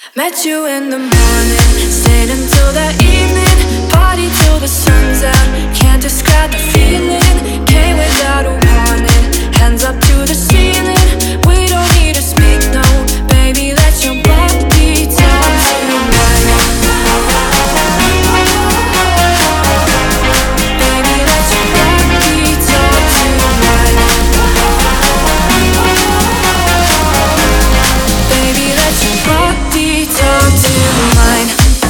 Met you in the morning, stayed until the evening, party till the sun's out. Can't describe the feeling, came without a warning. Hands up to the ceiling, we don't need to speak, no. Baby, let your body talk to mine. Baby, let your body talk to mine. Baby, let your body talk to mine.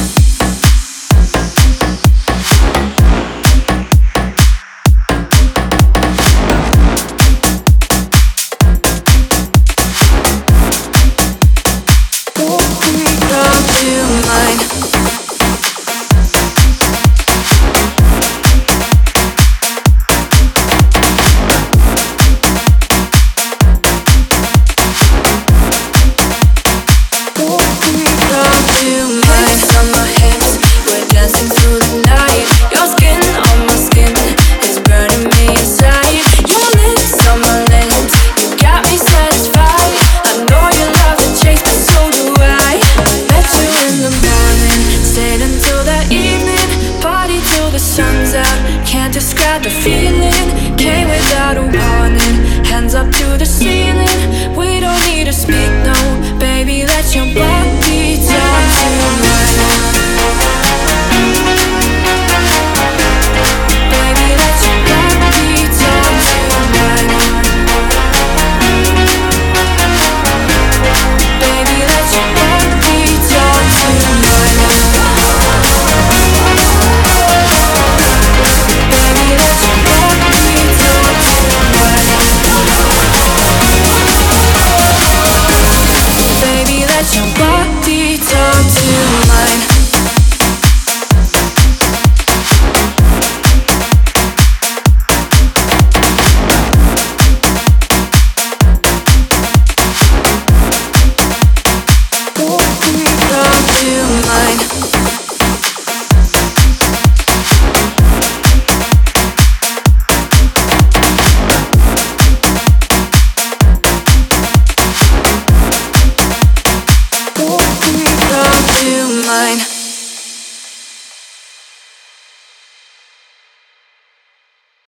Talk to mine. Hips on my hips, we're dancing through the night. Your skin on my skin is burning me inside. Your lips on my lips, you got me satisfied. I know you love the chase, but so do I. Met you in the morning, stayed until the evening, party till the sun's out. Can't describe the feeling, came without a warning. Hands up to the ceiling, we don't need to speak, no. Baby, let your body talk to mine. Baby, let your body talk to mine. Baby, let your body talk to mine. Baby, let your body talk to mine. Baby, let your body talk to mine.